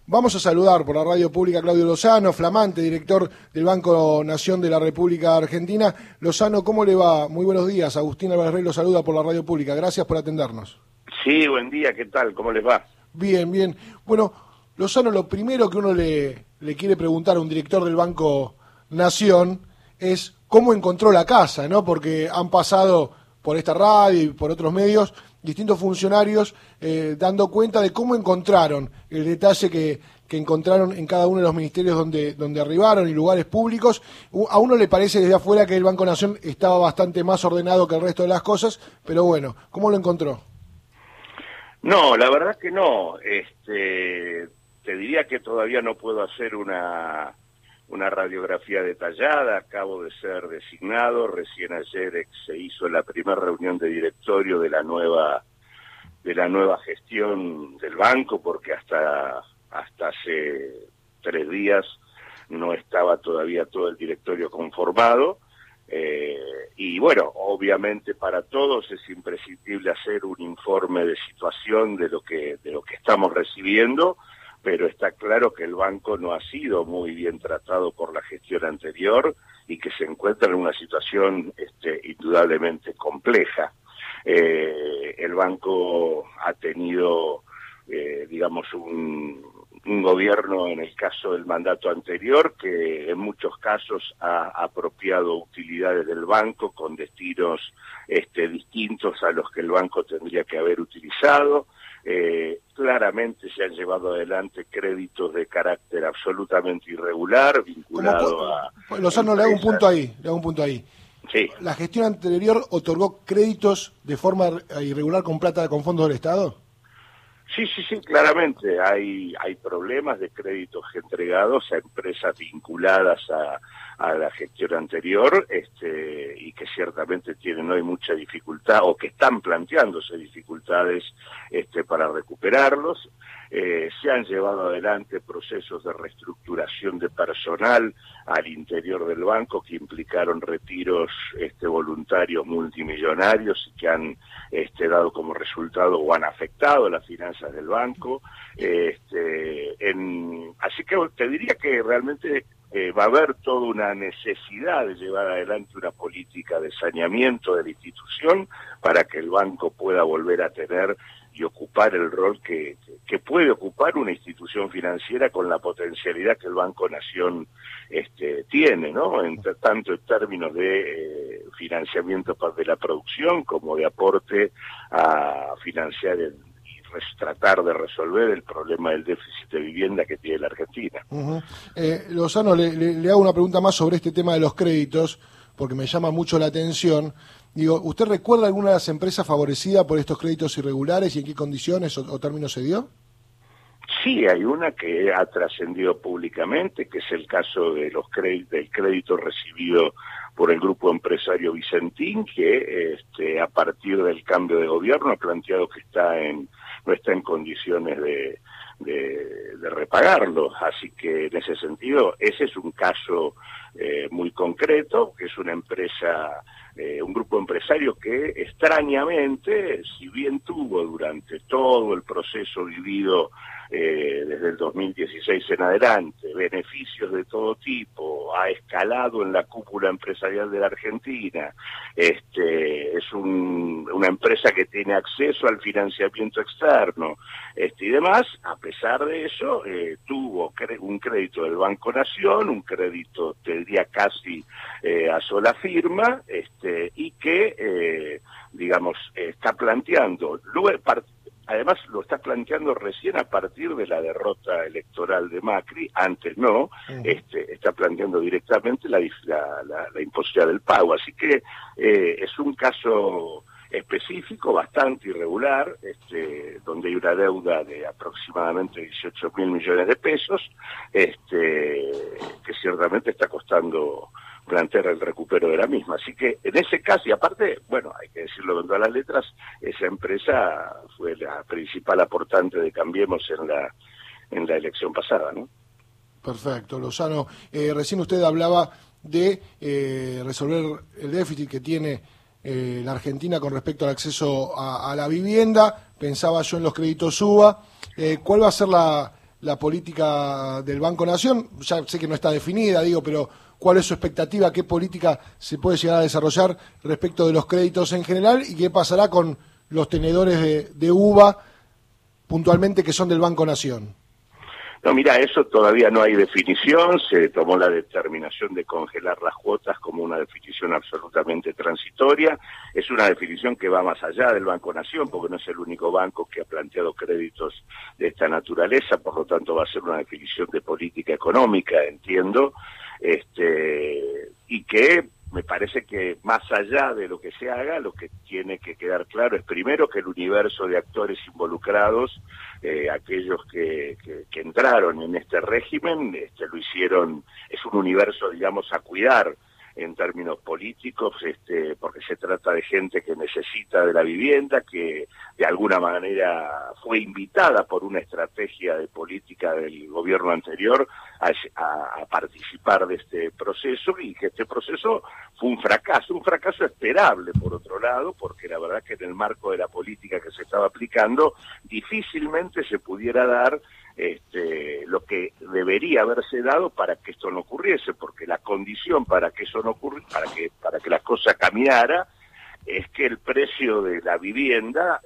Vamos a saludar por la radio pública a Claudio Lozano, flamante director del Banco Nación de la República Argentina. Lozano, ¿cómo le va? Muy buenos días. Agustín Álvarez Rey lo saluda por la radio pública. Gracias por atendernos. Sí, buen día. ¿Qué tal? ¿Cómo les va? Bien, bien. Bueno, Lozano, lo primero que uno le quiere preguntar a un director del Banco Nación es cómo encontró la casa, ¿no? Porque han pasado por esta radio y por otros medios distintos funcionarios dando cuenta de cómo encontraron el detalle que encontraron en cada uno de los ministerios donde arribaron y lugares públicos. A uno le parece desde afuera que el Banco Nación estaba bastante más ordenado que el resto de las cosas, pero bueno, ¿cómo lo encontró? No, la verdad que no. Te diría que todavía no puedo hacer una radiografía detallada. Acabo de ser designado, recién ayer se hizo la primera reunión de directorio de la nueva gestión del banco, porque hasta hace 3 días no estaba todavía todo el directorio conformado. Y bueno, obviamente para todos es imprescindible hacer un informe de situación de lo que estamos recibiendo, pero está claro que el banco no ha sido muy bien tratado por la gestión anterior y que se encuentra en una situación indudablemente compleja. El banco ha tenido, digamos, un gobierno, en el caso del mandato anterior, que en muchos casos ha apropiado utilidades del banco con destinos distintos a los que el banco tendría que haber utilizado. Claramente se han llevado adelante créditos de carácter absolutamente irregular, vinculado a... Lozano, le hago un punto ahí. Sí. ¿La gestión anterior otorgó créditos de forma irregular con fondos del Estado? Sí, claramente hay problemas de créditos entregados a empresas vinculadas a la gestión anterior, y que ciertamente tienen hoy mucha dificultad, o que están planteándose dificultades para recuperarlos. Se han llevado adelante procesos de reestructuración de personal al interior del banco que implicaron retiros voluntarios multimillonarios y que han dado como resultado o han afectado las finanzas del banco. Así que te diría que realmente va a haber toda una necesidad de llevar adelante una política de saneamiento de la institución para que el banco pueda volver a tener y ocupar el rol que puede ocupar una institución financiera con la potencialidad que el Banco Nación tiene, ¿no? Tanto en términos de financiamiento de la producción como de aporte a financiar y tratar de resolver el problema del déficit de vivienda que tiene la Argentina. Lozano, le hago una pregunta más sobre este tema de los créditos, porque me llama mucho la atención. Digo, ¿usted recuerda alguna de las empresas favorecidas por estos créditos irregulares y en qué condiciones o términos se dio? Sí, hay una que ha trascendido públicamente, que es el caso de del crédito recibido por el grupo empresario Vicentín, que a partir del cambio de gobierno ha planteado que no está en condiciones de repagarlo. Así que en ese sentido, ese es un caso muy concreto, que es una empresa, un grupo empresario que extrañamente, si bien tuvo durante todo el proceso vivido desde el 2016 en adelante beneficios de todo tipo, ha escalado en la cúpula empresarial de la Argentina, es una empresa que tiene acceso al financiamiento externo y demás. A pesar de eso, tuvo un crédito del Banco Nación, un crédito, te diría, casi a sola firma, y que, digamos, está planteando, además lo está planteando recién a partir de la derrota electoral de Macri, antes no, está planteando directamente la imposibilidad del pago. Así que es un caso específico, bastante irregular, donde hay una deuda de aproximadamente 18.000 millones de pesos, que ciertamente está costando plantear el recupero de la misma. Así que en ese caso, y aparte, bueno, hay que decirlo con todas las letras, esa empresa fue la principal aportante de Cambiemos en la elección pasada, ¿no? Perfecto, Lozano. Recién usted hablaba de resolver el déficit que tiene la Argentina con respecto al acceso a la vivienda. Pensaba yo en los créditos UBA. ¿Cuál va a ser la política del Banco Nación? Ya sé que no está definida, digo, pero ¿cuál es su expectativa? ¿Qué política se puede llegar a desarrollar respecto de los créditos en general? ¿Y qué pasará con los tenedores de uva, puntualmente, que son del Banco Nación? No, mira, eso todavía no hay definición. Se tomó la determinación de congelar las cuotas como una definición absolutamente transitoria. Es una definición que va más allá del Banco Nación, porque no es el único banco que ha planteado créditos de esta naturaleza, por lo tanto va a ser una definición de política económica, entiendo, y que me parece que más allá de lo que se haga, lo que tiene que quedar claro es primero que el universo de actores involucrados, aquellos que entraron en este régimen, lo hicieron, es un universo, digamos, a cuidar en términos políticos, porque se trata de gente que necesita de la vivienda, que de alguna manera fue invitada por una estrategia de política del gobierno anterior a participar de este proceso, y que este proceso fue un fracaso esperable por otro lado, porque la verdad que en el marco de la política que se estaba aplicando difícilmente se pudiera dar lo que debería haberse dado para que esto no ocurriese, porque la condición para que eso no ocurriera, para que la cosa caminara, es que el precio de la vivienda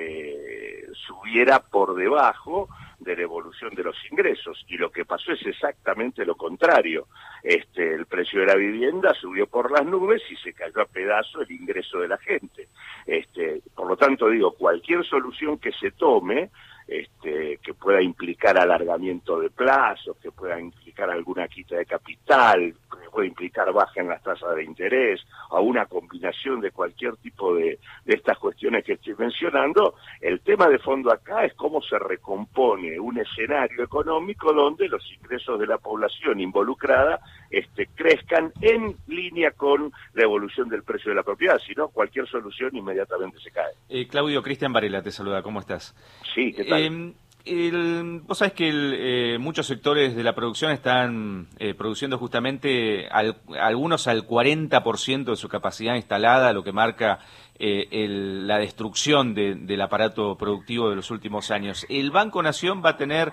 subiera por debajo de la evolución de los ingresos, y lo que pasó es exactamente lo contrario. El precio de la vivienda subió por las nubes y se cayó a pedazos el ingreso de la gente. Por lo tanto, digo, cualquier solución que se tome, que pueda implicar alargamiento de plazos, que pueda implicar alguna quita de capital, que pueda implicar baja en las tasas de interés, o una combinación de cualquier tipo de estas cuestiones que estoy mencionando, el tema de fondo acá es cómo se recompone un escenario económico donde los ingresos de la población involucrada crezcan en línea con la evolución del precio de la propiedad, si no, cualquier solución inmediatamente se cae. Claudio, Cristian Varela te saluda, ¿cómo estás? Sí, ¿qué tal? Vos sabés que muchos sectores de la producción están produciendo justamente algunos al 40% de su capacidad instalada, lo que marca la destrucción del aparato productivo de los últimos años. ¿El Banco Nación va a tener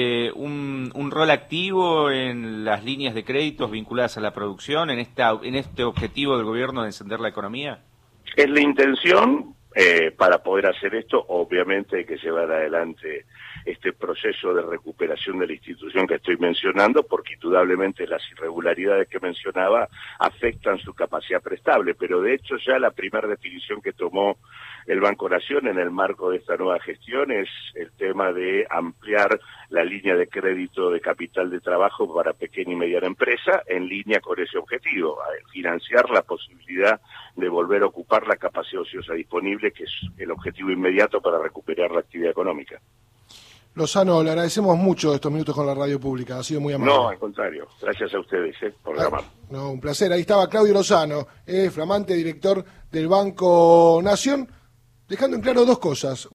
un rol activo en las líneas de créditos vinculadas a la producción, en este objetivo del gobierno de encender la economía? Es la intención. Para poder hacer esto, obviamente hay que llevar adelante este proceso de recuperación de la institución que estoy mencionando, porque indudablemente las irregularidades que mencionaba afectan su capacidad prestable, pero de hecho ya la primera definición que tomó el Banco Nación en el marco de esta nueva gestión es el tema de ampliar la línea de crédito de capital de trabajo para pequeña y mediana empresa en línea con ese objetivo, financiar la posibilidad de volver a ocupar la capacidad ociosa disponible, que es el objetivo inmediato para recuperar la actividad económica. Lozano, le agradecemos mucho estos minutos con la radio pública, ha sido muy amable. No, al contrario, gracias a ustedes por llamar. No, un placer. Ahí estaba Claudio Lozano, flamante director del Banco Nación, dejando en claro dos cosas.